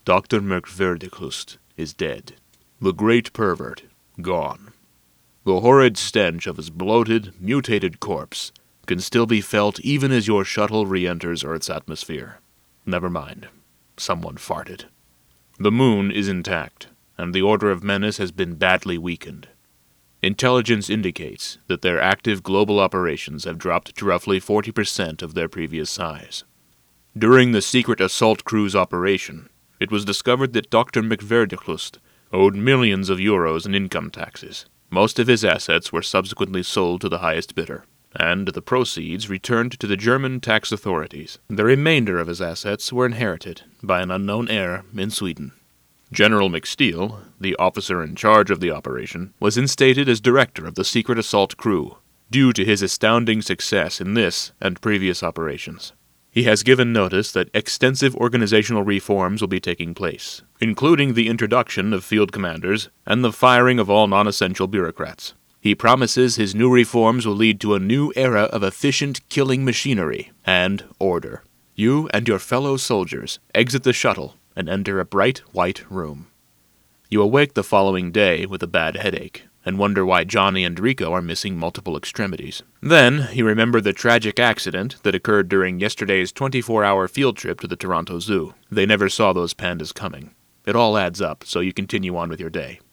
Dr. McVerdichlust is dead. The great pervert, gone. The horrid stench of his bloated, mutated corpse can still be felt even as your shuttle re-enters Earth's atmosphere. Never mind. Someone farted. The moon is intact, and the Order of Menace has been badly weakened. Intelligence indicates that their active global operations have dropped to roughly 40% of their previous size. During the secret assault cruise operation, it was discovered that Dr. McVerdichlust owed millions of euros in income taxes. Most of his assets were subsequently sold to the highest bidder, and the proceeds returned to the German tax authorities. The remainder of his assets were inherited by an unknown heir in Sweden. General McSteele, the officer in charge of the operation, was instated as director of the secret assault crew, due to his astounding success in this and previous operations. He has given notice that extensive organizational reforms will be taking place, including the introduction of field commanders and the firing of all non-essential bureaucrats. He promises his new reforms will lead to a new era of efficient killing machinery and order. You and your fellow soldiers exit the shuttle and enter a bright white room. You awake the following day with a bad headache and wonder why Johnny and Rico are missing multiple extremities. Then you remember the tragic accident that occurred during yesterday's 24-hour field trip to the Toronto Zoo. They never saw those pandas coming. It all adds up, so you continue on with your day.